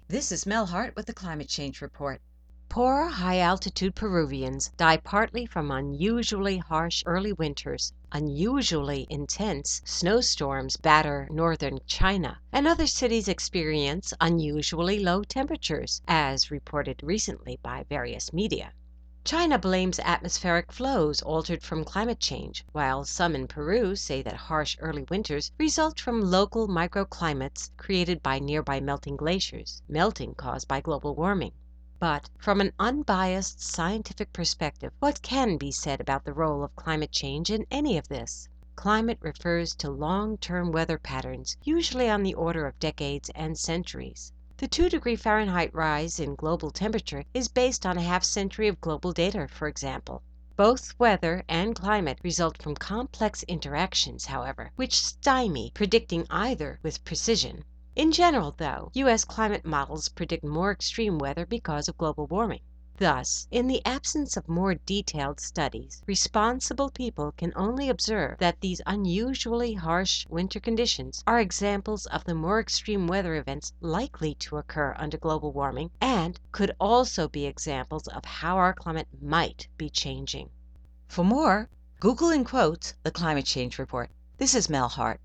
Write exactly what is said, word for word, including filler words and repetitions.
This is Mel Hart with the Climate Change Report. Poor high-altitude Peruvians die partly from unusually harsh early winters, unusually intense snowstorms batter northern China, and other cities experience unusually low temperatures, as reported recently by various media. China blames atmospheric flows altered from climate change, while some in Peru say that harsh early winters result from local microclimates created by nearby melting glaciers, melting caused by global warming. But from an unbiased scientific perspective, what can be said about the role of climate change in any of this? Climate refers to long-term weather patterns, usually on the order of decades and centuries. The two degree Fahrenheit rise in global temperature is based on a half century of global data, for example. Both weather and climate result from complex interactions, however, which stymie predicting either with precision. In general, though, U S climate models predict more extreme weather because of global warming. Thus, in the absence of more detailed studies, responsible people can only observe that these unusually harsh winter conditions are examples of the more extreme weather events likely to occur under global warming and could also be examples of how our climate might be changing. For more, Google in quotes the Climate Change Report. This is Mel Hart.